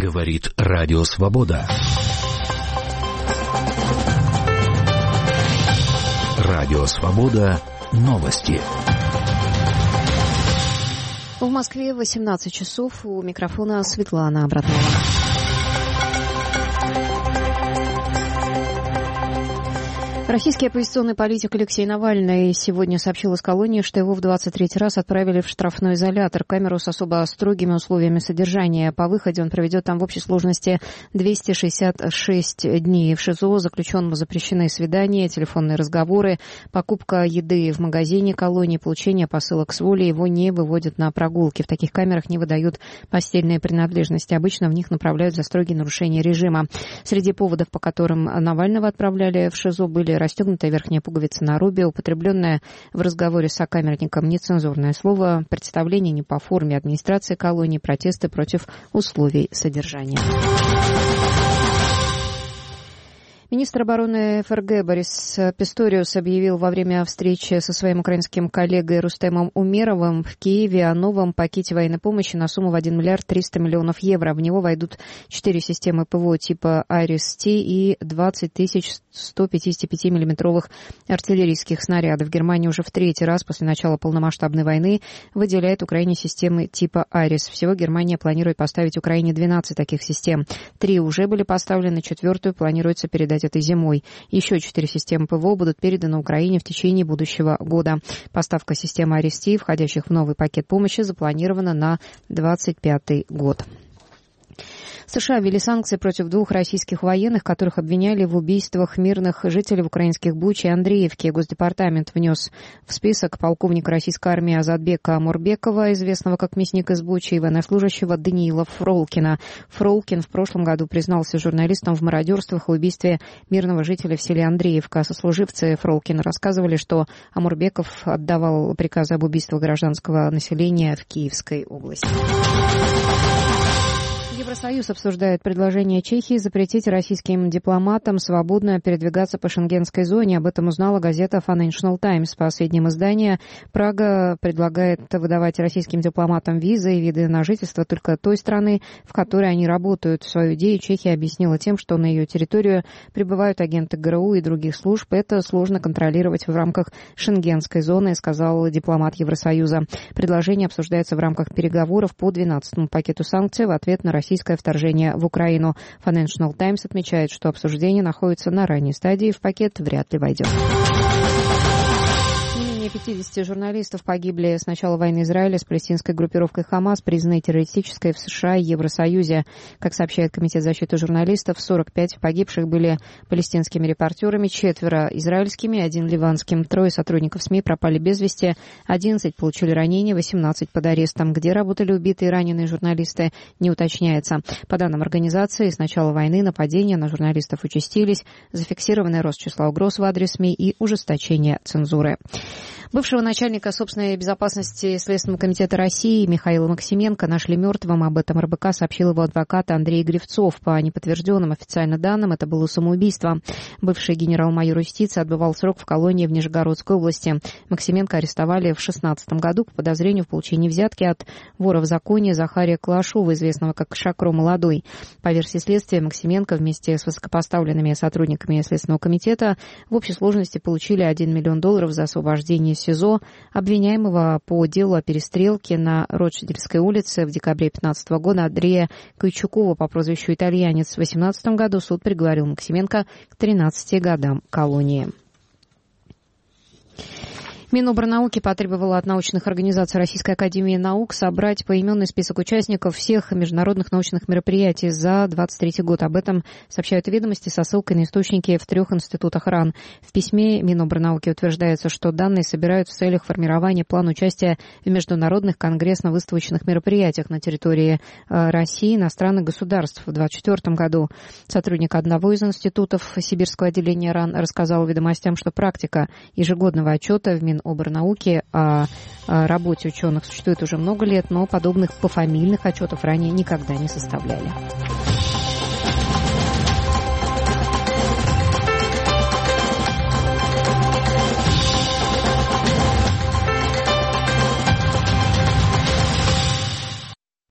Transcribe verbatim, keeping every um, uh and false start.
Говорит Радио Свобода. Радио Свобода. Новости. В Москве восемнадцать часов. У микрофона Светлана Обратнова. Российский оппозиционный политик Алексей Навальный сегодня сообщил из колонии, что его в двадцать третий раз отправили в штрафной изолятор, камеру с особо строгими условиями содержания. По выходе он проведет там в общей сложности двести шестьдесят шесть дней. В ШИЗО заключенному запрещены свидания, телефонные разговоры, покупка еды в магазине колонии, получение посылок с воли. Его не выводят на прогулки. В таких камерах не выдают постельные принадлежности. Обычно в них направляют за строгие нарушения режима. Среди поводов, по которым Навального отправляли в ШИЗО, были расстегнутая верхняя пуговица на рубе, употребленное в разговоре с сокамерником нецензурное слово, представление не по форме администрации колонии, протесты против условий содержания. Министр обороны ФРГ Борис Писториус объявил во время встречи со своим украинским коллегой Рустемом Умеровым в Киеве о новом пакете военной помощи на сумму в один миллиард триста миллионов евро. В него войдут четыре системы ПВО типа Айрис-Т и двадцать тысяч сто пятьдесят пять миллиметровых артиллерийских снарядов. Германия уже в третий раз после начала полномасштабной войны выделяет Украине системы типа Айрис. Всего Германия планирует поставить Украине двенадцать таких систем. Три уже были поставлены, четвертую планируется передать этой зимой. Еще четыре системы ПВО будут переданы Украине в течение будущего года. Поставка системы Айрис-Т, входящих в новый пакет помощи, запланирована на двадцать пятый год. США ввели санкции против двух российских военных, которых обвиняли в убийствах мирных жителей в украинских Буче и Андреевке. Госдепартамент внес в список полковника российской армии Азатбека Амурбекова, известного как мясник из Бучи, и военнослужащего Даниила Фролкина. Фролкин в прошлом году признался журналистам в мародерствах и убийстве мирного жителя в селе Андреевка. Сослуживцы Фролкина рассказывали, что Амурбеков отдавал приказы об убийствах гражданского населения в Киевской области. Евросоюз обсуждает предложение Чехии запретить российским дипломатам свободно передвигаться по шенгенской зоне. Об этом узнала газета Financial Times. По сведениям издания, Прага предлагает выдавать российским дипломатам визы и виды на жительство только той страны, в которой они работают. Свою идею Чехия объяснила тем, что на ее территорию прибывают агенты ГРУ и других служб. Это сложно контролировать в рамках шенгенской зоны, сказал дипломат Евросоюза. Предложение обсуждается в рамках переговоров по двенадцатому пакету санкций в ответ на российское вторжение в Украину. Financial Times отмечает, что обсуждение находится на ранней стадии, в пакет вряд ли войдет. пятьдесят журналистов погибли с начала войны Израиля с палестинской группировкой «Хамас», признанной террористической в США и Евросоюзе. Как сообщает Комитет защиты журналистов, сорок пять погибших были палестинскими репортерами, четверо израильскими, один ливанским. Трое сотрудников СМИ пропали без вести, одиннадцать получили ранения, восемнадцать под арестом. Где работали убитые и раненые журналисты, не уточняется. По данным организации, с начала войны нападения на журналистов участились, зафиксированный рост числа угроз в адрес СМИ и ужесточение цензуры. Бывшего начальника собственной безопасности Следственного комитета России Михаила Максименко нашли мертвым. Об этом РБК сообщил его адвокат Андрей Гривцов. По неподтвержденным официально данным, это было самоубийство. Бывший генерал-майор юстиции отбывал срок в колонии в Нижегородской области. Максименко арестовали в шестнадцатом году по подозрению в получении взятки от вора в законе Захария Калашова, известного как Шакро Молодой. По версии следствия, Максименко вместе с высокопоставленными сотрудниками Следственного комитета в общей сложности получили один миллион долларов за освобождение СИЗО обвиняемого по делу о перестрелке на Ротшильдской улице в декабре две тысячи пятнадцатого года Андрея Койчукова по прозвищу «Итальянец». В две тысячи восемнадцатом году суд приговорил Максименко к тринадцати годам колонии. Минобрнауки потребовала от научных организаций Российской академии наук собрать поименный список участников всех международных научных мероприятий за двадцать третий год. Об этом сообщают «Ведомости» со ссылкой на источники в трех институтах РАН. В письме Минобрнауки утверждается, что данные собирают в целях формирования плана участия в международных конгрессно-выставочных мероприятиях на территории России и иностранных государств в две тысячи двадцать четвёртом году. Сотрудник одного из институтов Сибирского отделения РАН рассказал «Ведомостям», что практика ежегодного отчета в Минобрнауки Минобрнауки о работе ученых существует уже много лет, но подобных пофамильных отчетов ранее никогда не составляли.